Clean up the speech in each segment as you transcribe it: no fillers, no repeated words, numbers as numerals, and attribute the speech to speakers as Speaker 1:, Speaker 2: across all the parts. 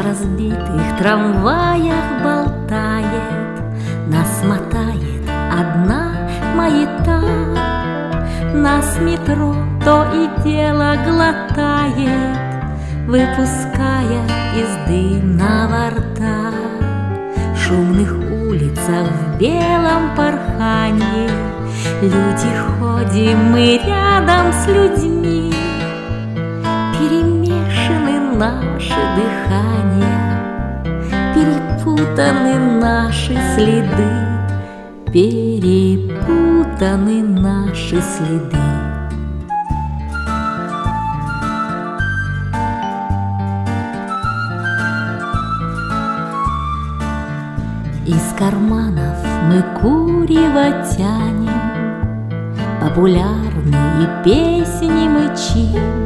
Speaker 1: разбитых трамваях болтает, нас мотает одна маята. Нас метро то и дело глотает, выпуская из дымного рта. В шумных улицах в белом порханье люди ходим мы рядом с людьми. Перемешаны наши дыхания, перепутаны наши следы, перепутаны наши следы. Из карманов мы курево тянем, популярные песни мычим,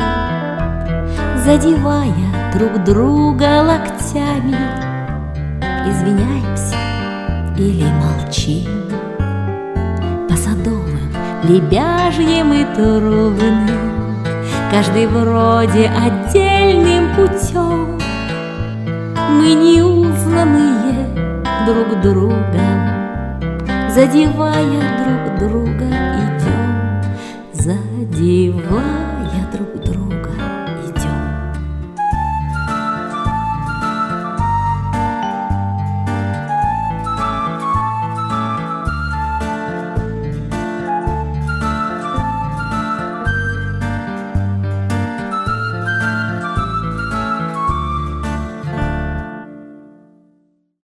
Speaker 1: задевая друг друга локтями, извиняемся или молчим. По садовым, лебяжьим и трубным, каждый вроде отдельным путем, мы неузнанные друг другом, задевая друг друга идем, задевая